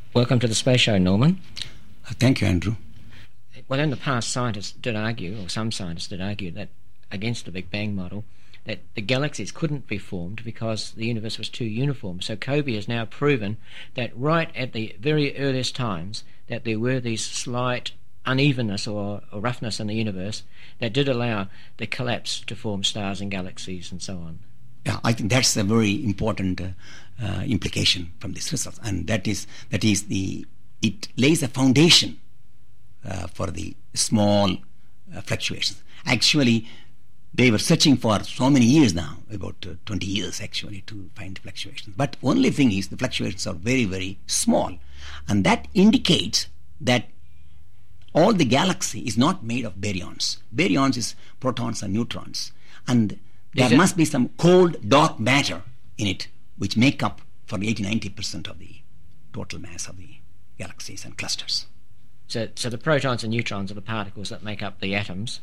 Welcome to the Space Show, Norman. Thank you, Andrew. Well, in the past, scientists did argue, or some scientists did argue, that against the Big Bang model, that the galaxies couldn't be formed because the universe was too uniform. So COBE has now proven that right at the very earliest times that there were these slight unevenness or roughness in the universe that did allow the collapse to form stars and galaxies and so on. Yeah, I think that's a very important implication from this result, and that is it lays a foundation for the small fluctuations. Actually, they were searching for so many years now, about 20 years actually, to find fluctuations. But only thing is the fluctuations are very, very small, and that indicates that all the galaxy is not made of baryons. Baryons is protons and neutrons, and there must be some cold dark matter in it which make up for 80-90% of the total mass of the galaxies and clusters. So the protons and neutrons are the particles that make up the atoms,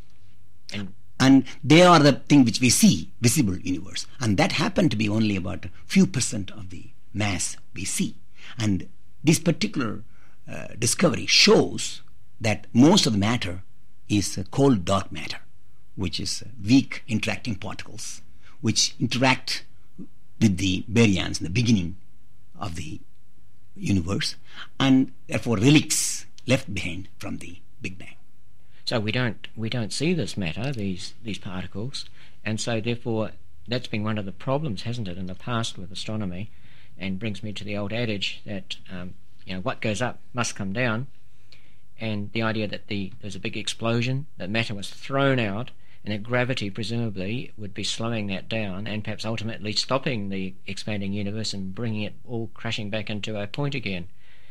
and they are the thing which we see, visible universe, and that happened to be only about a few percent of the mass we see. And this particular discovery shows that most of the matter is cold dark matter, which is weak interacting particles, which interact with the baryons in the beginning of the universe, and therefore relics left behind from the Big Bang. So we don't see this matter, these particles, and so therefore that's been one of the problems, hasn't it, in the past with astronomy, and brings me to the old adage that what goes up must come down, and the idea that there's a big explosion, that matter was thrown out, and that gravity presumably would be slowing that down and perhaps ultimately stopping the expanding universe and bringing it all crashing back into a point again.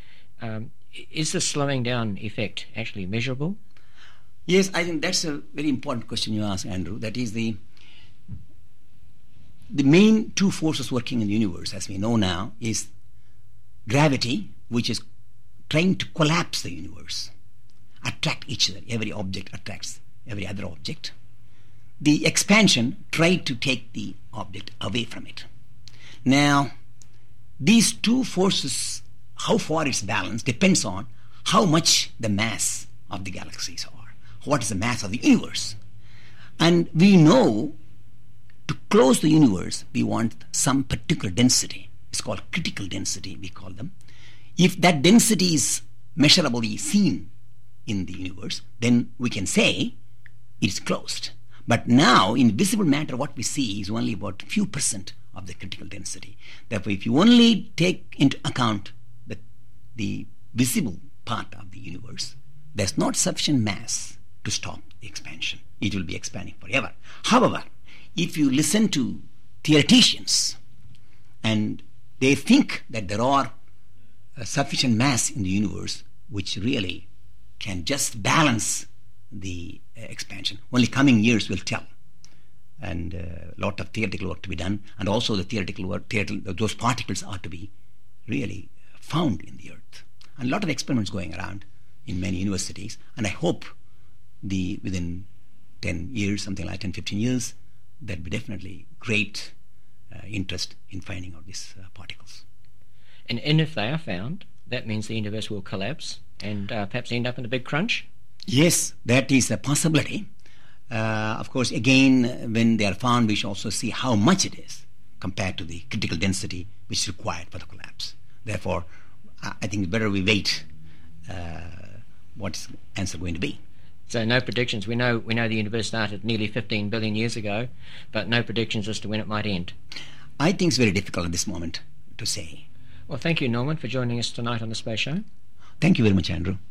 Is the slowing down effect actually measurable? Yes, I think that's a very important question you ask, Andrew. That is the main two forces working in the universe, as we know now, is gravity, which is trying to collapse the universe, attract each other. Every object attracts every other object. The expansion tried to take the object away from it. Now, these two forces, how far it's balanced, depends on how much the mass of the galaxies are. What is the mass of the universe? And we know to close the universe, we want some particular density. It's called critical density, we call them. If that density is measurably seen in the universe, then we can say it's closed. But now, in visible matter, what we see is only about a few percent of the critical density. Therefore, if you only take into account the visible part of the universe, there's not sufficient mass to stop the expansion. It will be expanding forever. However, if you listen to theoreticians, and they think that there are sufficient mass in the universe which really can just balance the expansion. Only coming years will tell, and a lot of theoretical work to be done, and also the theoretical work, those particles are to be really found in the earth, and a lot of experiments going around in many universities, and I hope within 10 years, something like 10-15 years, there'll be definitely great interest in finding out these particles. And if they are found, that means the universe will collapse and perhaps end up in a big crunch? Yes, that is a possibility. Of course, again, when they are found, we should also see how much it is compared to the critical density which is required for the collapse. Therefore, I think it's better we wait what's the answer going to be. So no predictions. We know the universe started nearly 15 billion years ago, but no predictions as to when it might end. I think it's very difficult at this moment to say. Well, thank you, Norman, for joining us tonight on the Space Show. Thank you very much, Andrew.